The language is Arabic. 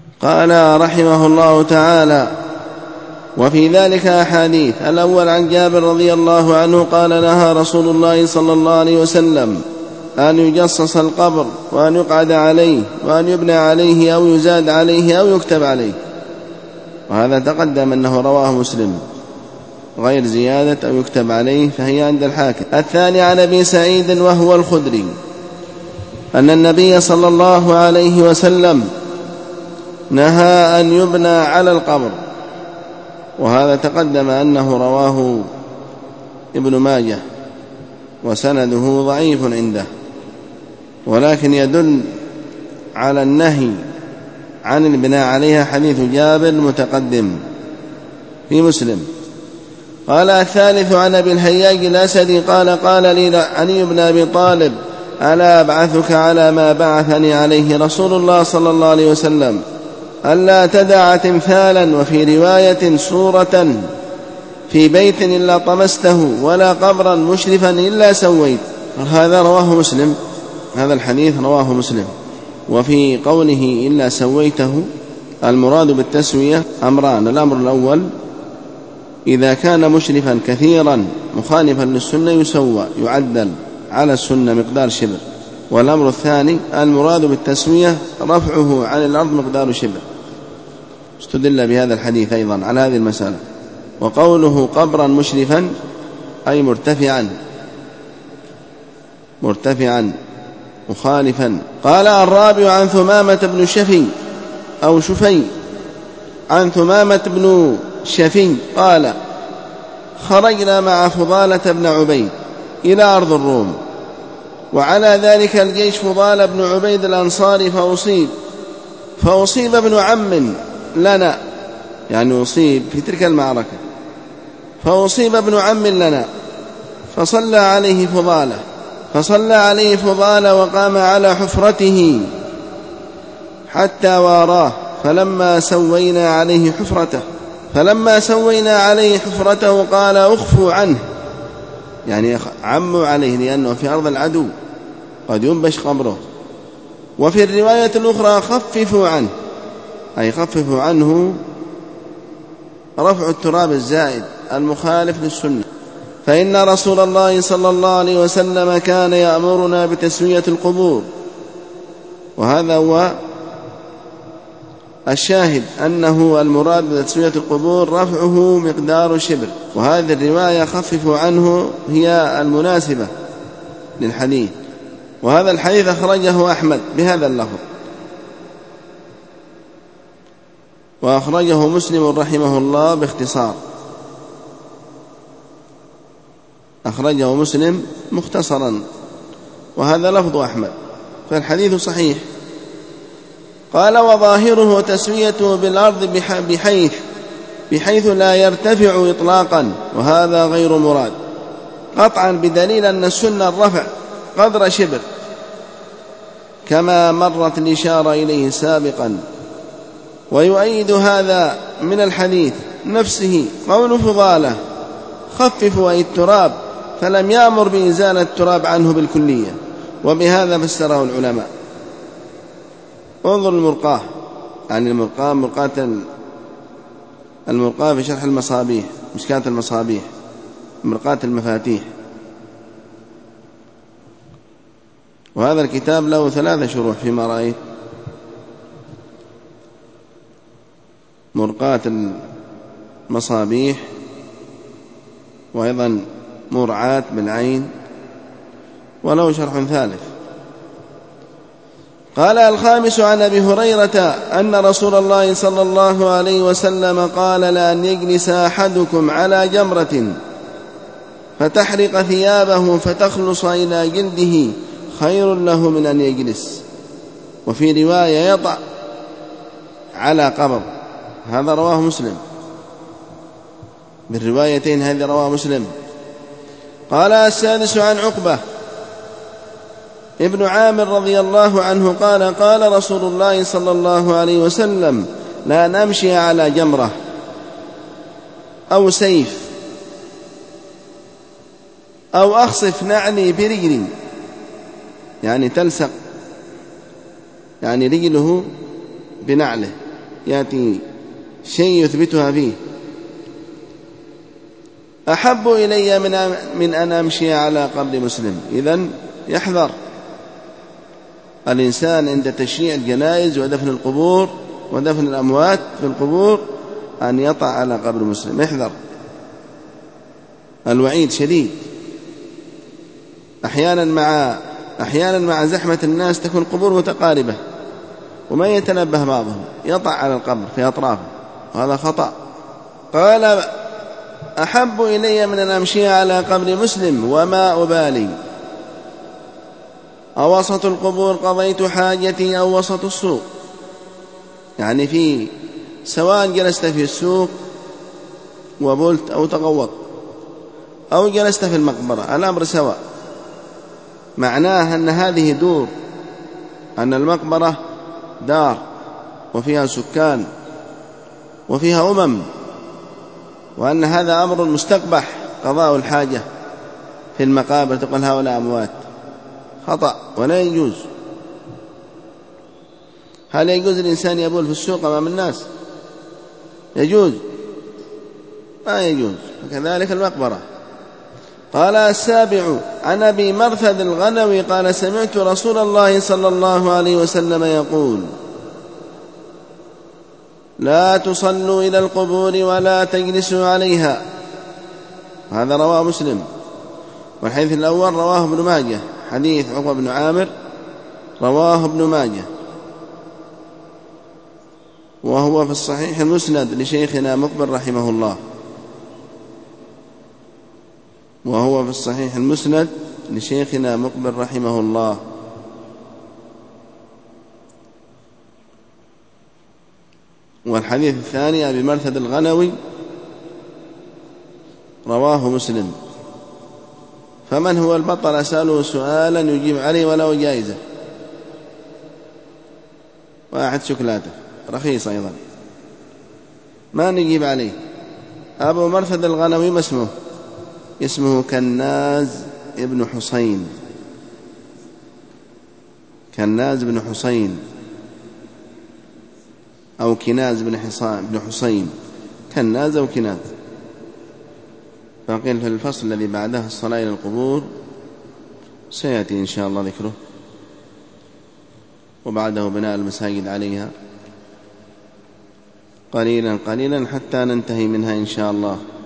قال رحمه الله تعالى: وفي ذلك أحاديث. الأول عن جابر رضي الله عنه قال: نهى رسول الله صلى الله عليه وسلم أن يجصص القبر وأن يقعد عليه وأن يبنى عليه أو يزاد عليه أو يكتب عليه. وهذا تقدم أنه رواه مسلم غير زيادة أو يكتب عليه، فهي عند الحاكم. الثاني عن أبي سعيد وهو الخدري أن النبي صلى الله عليه وسلم نهى أن يبنى على القبر، وهذا تقدم أنه رواه ابن ماجه وسنده ضعيف عنده، ولكن يدل على النهي عن البناء عليها حديث جابر المتقدم في مسلم. قال الثالث عن أبي الهياج الأسدي قال: قال لي علي بن أبي طالب: ألا أبعثك على ما بعثني عليه رسول الله صلى الله عليه وسلم، ألا تدع تمثالا وفي رواية صورة في بيت إلا طمسته ولا قبرا مشرفا إلا سويت. هذا رواه مسلم، هذا الحديث رواه مسلم. وفي قوله إلا سويته المراد بالتسوية أمران: الأمر الأول إذا كان مشرفا كثيرا مخالفا للسنة يسوى يعدل على السنة مقدار شبر. والأمر الثاني المراد بالتسوية رفعه عن الأرض مقدار شبر. استدل بهذا الحديث أيضا على هذه المسألة. وقوله قبرا مشرفا أي مرتفعا مخالفا. قال الرابع عن ثمامة بن شفي أو شفي عن ثمامة بن شفي قال: خرجنا مع فضالة بن عبيد إلى أرض الروم، وعلى ذلك الجيش فضال بن عبيد الأنصاري فأصيب ابن عم لنا، يعني أصيب في تلك المعركة، فأصيب ابن عم لنا فصلى عليه فضالة وقام على حفرته حتى واراه، فلما سوينا عليه حفرته قال: أخفوا عنه، يعني عموا عليه لأنه في أرض العدو قد ينبش قبره. وفي الرواية الأخرى خففوا عنه، أي خففوا عنه رفع التراب الزائد المخالف للسنة، فإن رسول الله صلى الله عليه وسلم كان يأمرنا بتسوية القبور. وهذا هو الشاهد، أنه المراد بتسوية القبور رفعه مقدار شبر. وهذه الرواية خففوا عنه هي المناسبة للحديث. وهذا الحديث أخرجه أحمد بهذا اللفظ، وأخرجه مسلم رحمه الله باختصار، أخرجه مسلم مختصرا، وهذا لفظ أحمد، فالحديث صحيح. قال: وظاهره تسويته بالأرض بحيث لا يرتفع إطلاقا، وهذا غير مراد قطعا، بدليل أن السنة الرفع قدر شبر كما مرت الإشارة إليه سابقا. ويؤيد هذا من الحديث نفسه قول فضالة: خففوا أي التراب، فلم يأمر بإزالة التراب عنه بالكلية، وبهذا فسره العلماء. انظر المرقاة، يعني المرقاة في شرح المصابيح، مشكاة المصابيح، مرقاة المفاتيح. وهذا الكتاب له 3 شروح فيما رأيت: مرقاة المصابيح، وأيضا مرعاة بالعين، وله شرح ثالث. قال: الخامس عن أبي هريرة أن رسول الله صلى الله عليه وسلم قال: لأن يجلس أحدكم على جمرة فتحرق ثيابه فتخلص إلى جلده خير له من أن يجلس. وفي رواية يطأ على قبر، هذا رواه مسلم، بالروايتين هذه رواه مسلم. قال: السادس عن عقبة ابن عامر رضي الله عنه قال: قال رسول الله صلى الله عليه وسلم: لا نمشي على جمرة أو سيف أو أخصف نعلي برجلي، يعني تلصق يعني رجله بنعله يأتي شيء يثبتها فيه. أحب إلي من أن أمشي على قبر مسلم. إذن يحذر الإنسان عند تشييع الجنائز ودفن القبور ودفن الأموات في القبور أن يطع على قبر مسلم. احذر، الوعيد شديد. أحيانا مع زحمة الناس تكون القبور متقاربة وما يتنبه بعضهم، يطع على القبر في أطرافه، وهذا خطأ. قال أحب إلي من أن أمشي على قبر مسلم وما أبالي أوسط القبور قضيت حاجتي أو وسط السوق. يعني سواء جلست في السوق وبلت أو تغوط أو جلست في المقبرة، الأمر سواء. معناه أن هذه دور، أن المقبرة دار وفيها سكان وفيها وأن هذا أمر مستقبح قضاء الحاجة في المقابر، تقول هؤلاء أموات. خطأ ولا يجوز. هل يجوز الإنسان يبول في السوق أمام الناس؟ يجوز؟ ما يجوز. وكذلك المقبرة. قال السابع عن أبي مرثد الغنوي قال سمعت رسول الله صلى الله عليه وسلم يقول لا تصلوا إلى القبور ولا تجلسوا عليها. هذا رواه مسلم. والحديث الأول رواه ابن ماجه، حديث عقبة بن عامر رواه ابن ماجه، وهو في الصحيح المسند لشيخنا مقبل رحمه الله. وهو في الصحيح المسند لشيخنا مقبل رحمه الله. والحديث الثاني أبي مرثد الغنوي رواه مسلم. فمن هو البطل أسأله سؤالا يجيب عليه ولا جائزة. واحد شوكولاتة رخيص أيضا ما نجيب عليه. أبو مرثد الغنوي ما اسمه؟ اسمه كناز ابن حسين. كناز بن حسين أو كناز بن حسين، كناز أو كناز. فقيل في الفصل الذي بعده الصلاة إلى القبور سيأتي إن شاء الله ذكره، وبعده بناء المساجد عليها قليلا قليلا حتى ننتهي منها إن شاء الله.